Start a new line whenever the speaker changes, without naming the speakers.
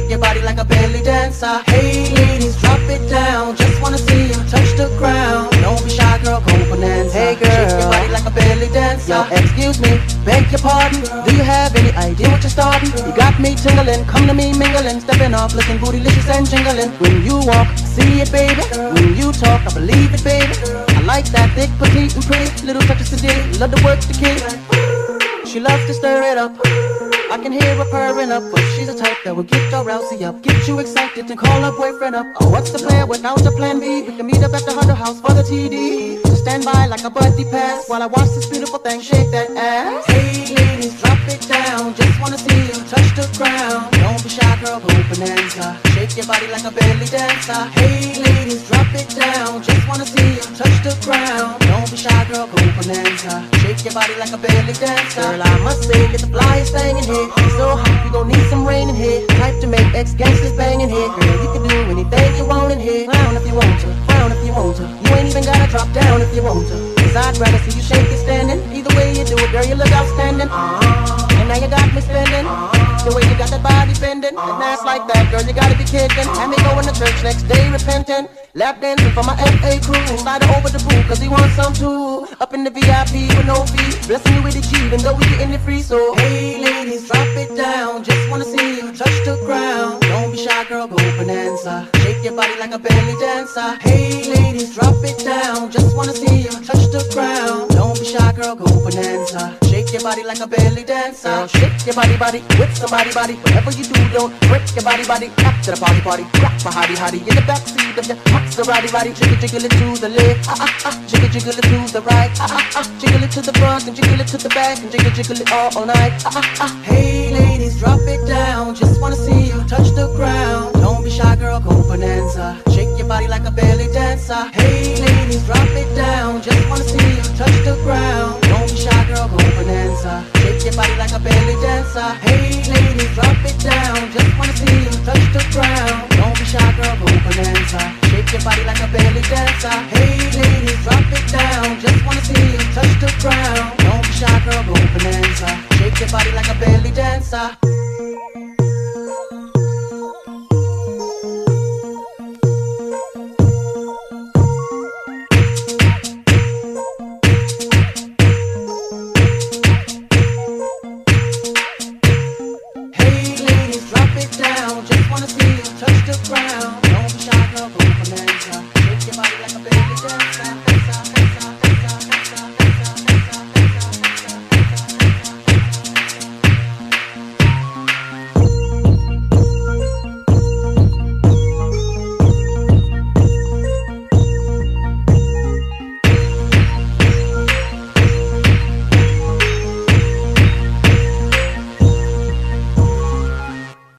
your body like a belly dancer. Hey ladies, drop it down. Just wanna see you touch the ground. Don't be shy, girl, go bonanza. Hey girl, shake your body like a belly dancer. Yo, excuse me, beg your pardon. Do you have any idea what you're starting? You got me tingling, come to me mingling, stepping off, looking bootylicious and jingling. When you walk, see it, baby. When you talk, I believe it, baby. I like that thick, petite, and pretty. Little touches today, love to work the kid. She loves to stir it up. I can hear her purring up, but she's a type that will get your rousey up, get you excited to call her boyfriend up. Oh, what's the plan without a plan B? We can meet up at the Hunter House for the TD. Stand by like a buddy pass while I watch this beautiful thing shake that ass. Hey ladies, drop it down. Just wanna see you touch the ground. Don't be shy, girl, go bonanza. Shake your body like a belly dancer. Hey ladies, drop it down. Just wanna see you touch the ground. Don't be shy, girl, go bonanza. Shake your body like a belly dancer. Girl, I must say, get the flyest thing in here. It's so hot, you gon' need some rain in here. Type to make ex-gangsters bang in here. Girl, you can do anything you want in here. Clown if you want to, frown if you want to. You ain't even gotta drop down if you want to. Cause I'd rather see you shake it standing. Either way you do it, girl, you look outstanding. And now you got me spending. The way you got that body bending, that ass like that, girl, you gotta be kidding. Had me going to church next day repenting. Lap dancing for my FA crew. Slide her over the booth, cause he wants some too. Up in the VIP with no fee. Blessing you with the G, even though we getting it free. So, hey ladies, drop it down. Just wanna see you touch the ground. Don't be shy, girl, go bonanza. Shake your body like a belly dancer. Hey ladies, drop it down. Just wanna see you touch the ground. Don't be shy, girl, go bonanza. Shake your body like a belly dancer. Girl, shake your body with somebody body. Whatever you do, don't break your body. Back to the party. Rock my hottie in the backseat of your Maserati. Jiggle it to the left, jiggle it to the right, jiggle it to the front and jiggle it to the back and jiggle it all night. Hey ladies, drop it down. Just wanna see you touch the ground. Don't be shy, girl, go bonanza. Shake your body like a belly dancer. Hey ladies, drop it down. Just wanna see you touch the ground. Don't be shy, girl, go bonanza. Shake your body like a belly dancer. Hey ladies, drop it down. Just wanna see you touch the ground. Don't be shy, girl, go bonanza. Shake your body like a belly dancer. Hey ladies, drop it down. Just wanna see you touch the ground. Don't be shy, girl, go bonanza. Shake your body like a belly dancer. Hey ladies, drop it down. Just wanna see you touch the ground.